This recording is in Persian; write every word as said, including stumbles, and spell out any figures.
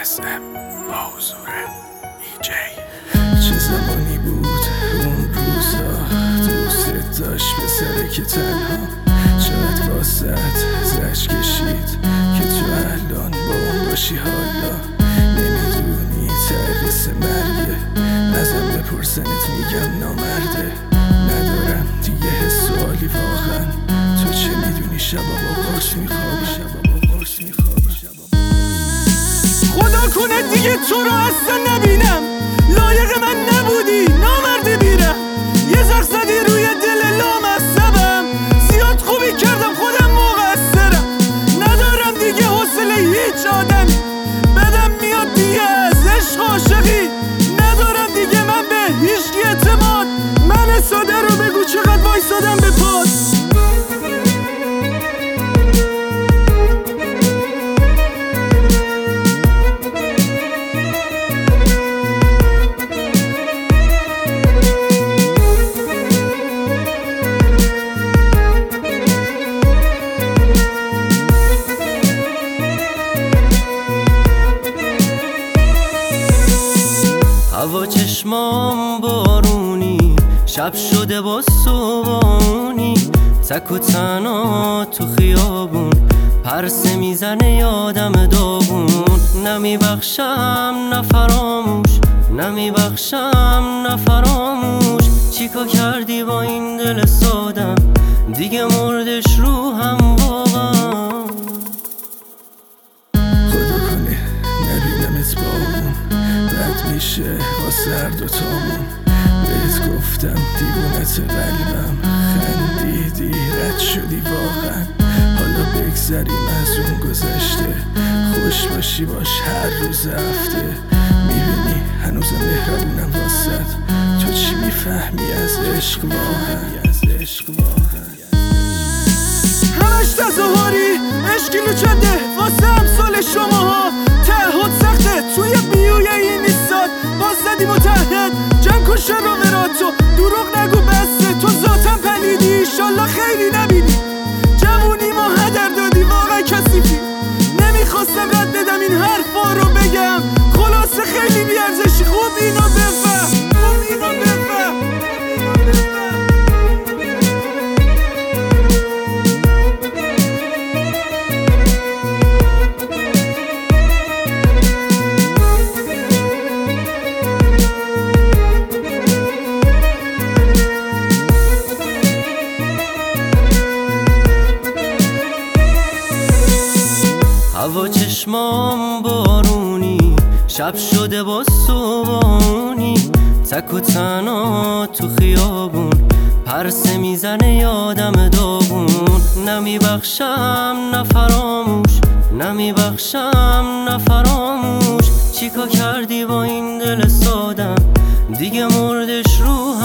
اس ام با حضور ای جی. چه زمانی بود اون روزا دوست داشت پسره که تنها چقدر واسط زش کشید که تو الان با اون باشی. حالا نمیدونی ترس مرگه، ازم بپرسنت میگم نامرده. ندارم دیگه حس و حالی واقعا، تو چه میدونی شبا با قرص میخوابی، شبا با قرص میخوابی. خدا کنه دیگه تو رو اصلا نبینم، لایق من نبودی نامردی بیرم. یه زخ زدی روی دل لامصبم، زیاد خوبی کردم خودم مقصرم. ندارم دیگه حوصله هیچ آدمی، بدم میاد دیگه از عشق عاشقی. ندارم دیگه من به هیچکی اعتماد، من ساده رو بگو چقدر وایسادم به پاد. هوا چشمام بارونی، شب شده با صبحانی. تک و تنها تو خیابون پرسه میزنه یادم داغون. نمیبخشم نه فراموش، نمیبخشم نه فراموش. چیکار کردی با این دل سادم، دیگه مردش رو هم واقعا. خدا کنه نبینمت با اون، بد میشه واسه هر دوتامون. بهت گفتم دیوونت قلبم، خندیدی رد شدی واقعا. حالا بگذریم از اون گذشته، خوش باشی باش هر روز هفته. میبینی هنوزم مهربونم واسد، تو چی میفهمی از عشق واقعا، از عشق واقعا. همش تظاهری عشقی لوچنده واسه امثال شماها. تعهد سخته توی بیوی این ایستاد، باز زدی متحد جمع کن شر و وراتو. دروغ نگو بسته تو ذاتم پلیدی، ایشالله خیلی نبینی. جوونی ما هدر دادی واقعا کثیفی. نمیخواستم رد بدم این حرفا رو بگم، خلاصه خیلی بیارزشی. خوب اینو بفهم، خوب اینو بفهم. هوا چشمام بارونی، شب شده با صبحانی. تک و تنها تو خیابون پرسه میزنه یادم داغون. نمیبخشم نه فراموش، نمیبخشم نه فراموش. چیکار کردی با این دل سادم، دیگه مردش رو